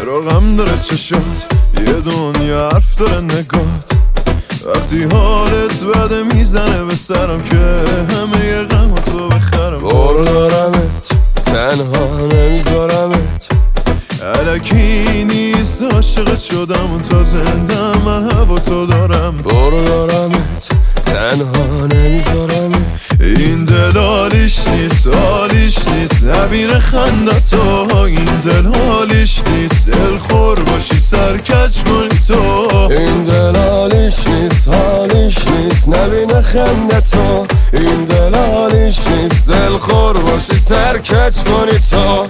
چراغم داره چشات، یه دنیا حرف داره نگات. وقتی حالت بده میزنه به سرم که همه یه غم تو بخرم. برو دارمت، تنها نمیذارمت، الکی نیست عاشقت شدم و تا زنده من هوا تو دارم. برو دارمت، تنها نمیذارمت. این دل حالیش نیست، حالیش نیست نبینه خندتو. این دل حالیش نیست، دل خور باشی سرکج کنی تو. این دل حالیش نیست، حالیش نیست نبینه خندتو. این دل حالیش نیست، دل خور باشی سرکج کنی تو.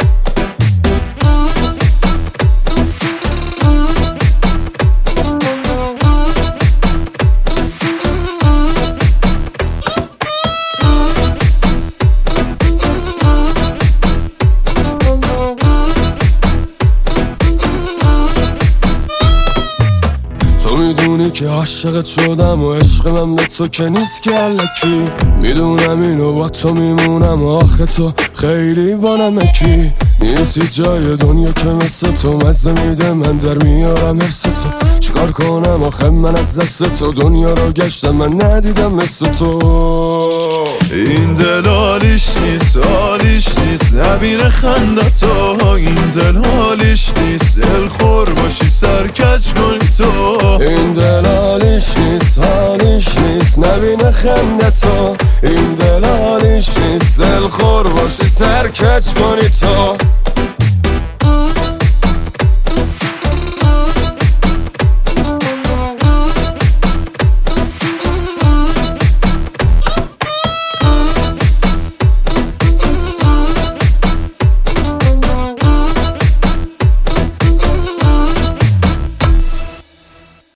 تو میدونی که عاشقت شدم و عشق من به تو که نیست که الکی. میدونم اینو با تو میمونم و آخه تو خیلی با نمکی. نیستی جای دنیا که مثل تو مزه میده، من در میارم حرس تو. چیکار کنم آخه من از دست تو دنیا رو گشتم، من ندیدم مثل تو. این دل حالیش نیست، حالیش نیست نبینه خندتو. این دل حالیش نیست، دل خور باشی سرکج کنی تو. این دل حالیش نیست، حالیش نیست نبینه خندتو. این دل حالیش نیست، دل خور باشی سرکج کنی تو.